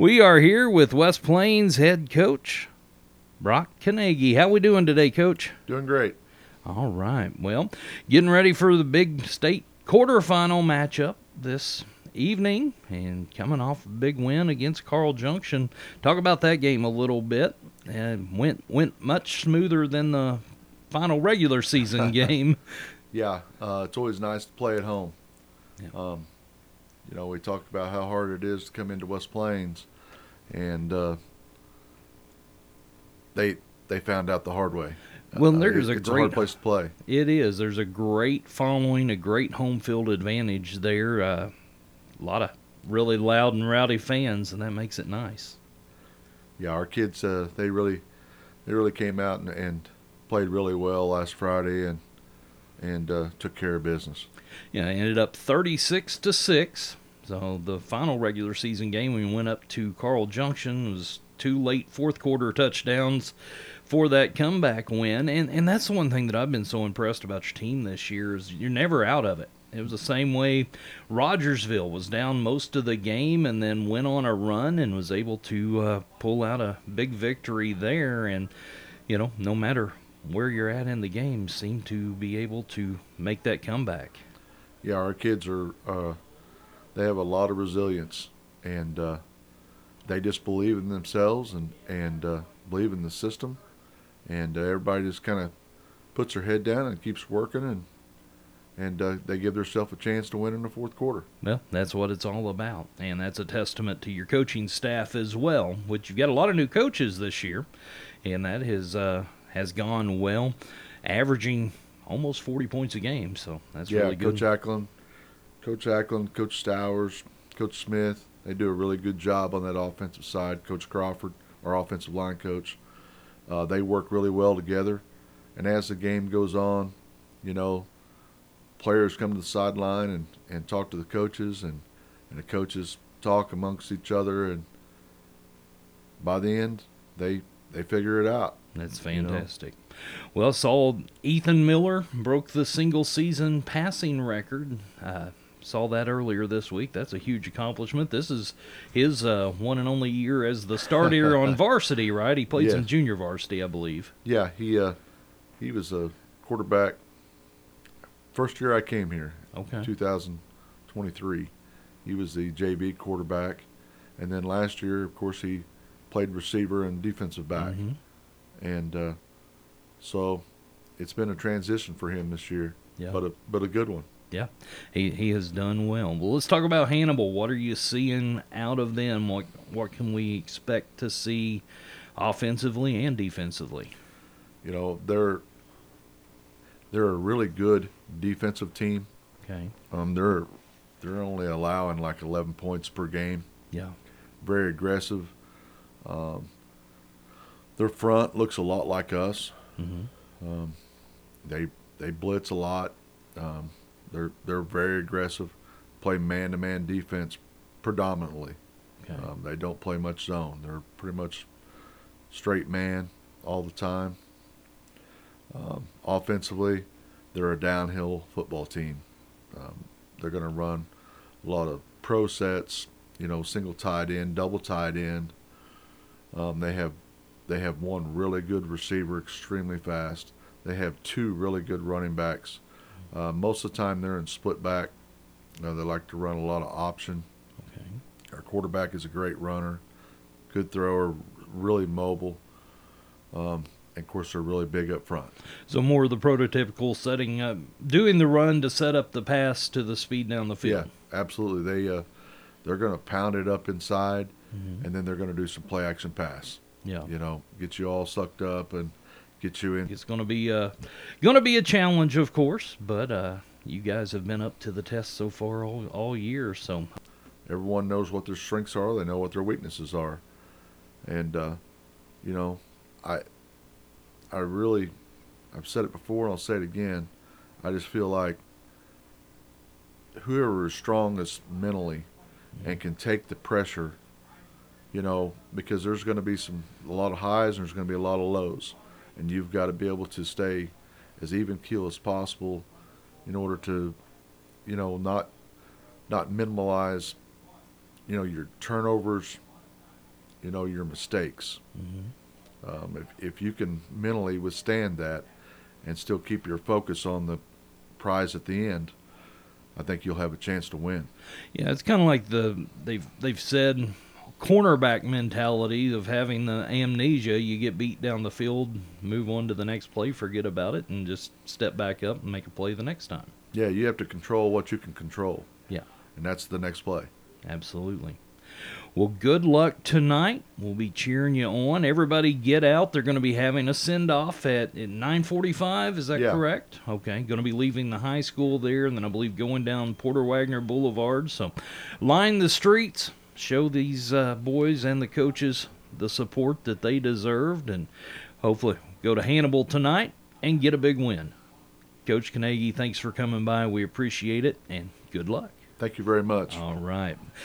We are here with West Plains head coach Brock Carnegie. How we doing today, Coach? Doing great. All right. Well, getting ready for the big state quarterfinal matchup this evening and coming off a big win against Carl Junction. Talk about that game a little bit. And went much smoother than the final regular season game. Yeah, it's always nice to play at home. Yeah. We talked about how hard it is to come into West Plains, and they found out the hard way. Well, there's it's a hard place to play. It is. There's a great following, a great home field advantage there. A lot of really loud and rowdy fans, and that makes it nice. Yeah, our kids they really came out and played really well last Friday and took care of business. Yeah, it ended up 36-6. So the final regular season game, we went up to Carl Junction. It was 2 late fourth quarter touchdowns for that comeback win. And that's the one thing that I've been so impressed about your team this year is you're never out of it. It was the same way Rogersville was down most of the game and then went on a run and was able to pull out a big victory there. And, no matter where you're at in the game, seem to be able to make that comeback. Yeah, our kids are they have a lot of resilience, and they just believe in themselves and believe in the system, and everybody just kind of puts their head down and keeps working, and they give themselves a chance to win in the fourth quarter. Well, that's what it's all about, and that's a testament to your coaching staff as well, which you've got a lot of new coaches this year, and that has gone well, averaging almost 40 points a game, so that's really good. Coach Ackland, Coach Stowers, Coach Smith, they do a really good job on that offensive side. Coach Crawford, our offensive line coach, they work really well together, and as the game goes on, players come to the sideline and talk to the coaches, and the coaches talk amongst each other, and by the end, they figure it out. That's fantastic. Well, saw Ethan Miller broke the single-season passing record. Saw that earlier this week. That's a huge accomplishment. This is his one and only year as the starter on varsity, right? He played some junior varsity, I believe. Yeah, he was a quarterback first year I came here. Okay. 2023. He was the JV quarterback, and then last year, of course, he played receiver and defensive back. Mm-hmm. And so it's been a transition for him this year, but a good one. Yeah, he has done well. Well, let's talk about Hannibal. What are you seeing out of them? What can we expect to see offensively and defensively? They're a really good defensive team. Okay. They're only allowing like 11 points per game. Yeah. Very aggressive. Their front looks a lot like us. Mm-hmm. They blitz a lot. They're very aggressive. Play man-to-man defense predominantly. Okay. They don't play much zone. They're pretty much straight man all the time. Offensively, they're a downhill football team. They're going to run a lot of pro sets. Single tight end, double tight end. They have one really good receiver, extremely fast. They have 2 really good running backs. Most of the time they're in split back. They like to run a lot of option. Okay. Our quarterback is a great runner, good thrower, really mobile. And of course, they're really big up front. So more of the prototypical setting up, doing the run to set up the pass to the speed down the field. Yeah, absolutely. They're going to pound it up inside, mm-hmm. and then they're going to do some play action pass. Yeah. Get you all sucked up and get you in. It's going to be a challenge, of course, but you guys have been up to the test so far all year. So everyone knows what their strengths are. They know what their weaknesses are, and I've said it before and I'll say it again. I just feel like whoever is strongest mentally and can take the pressure, because there's going to be a lot of highs and there's going to be a lot of lows, and you've got to be able to stay as even keel as possible in order to, not minimize, your turnovers your mistakes. Mm-hmm. If you can mentally withstand that and still keep your focus on the prize at the end, I think you'll have a chance to win. Yeah, it's kind of like they've said cornerback mentality of having the amnesia. You get beat down the field, move on to the next play, forget about it, and just step back up and make a play the next time. Yeah, you have to control what you can control. Yeah, And that's the next play. absolutely. Well, good luck tonight. We'll be cheering you on. Everybody get out. They're going to be having a send-off at 9:45. Is that Yeah. correct? Okay. Going to be leaving the high school there, and then I believe going down Porter Wagner Boulevard. So line the streets. Show these boys and the coaches the support that they deserved, and hopefully go to Hannibal tonight and get a big win. Coach Carnegie, thanks for coming by. We appreciate it, and good luck. Thank you very much. All right.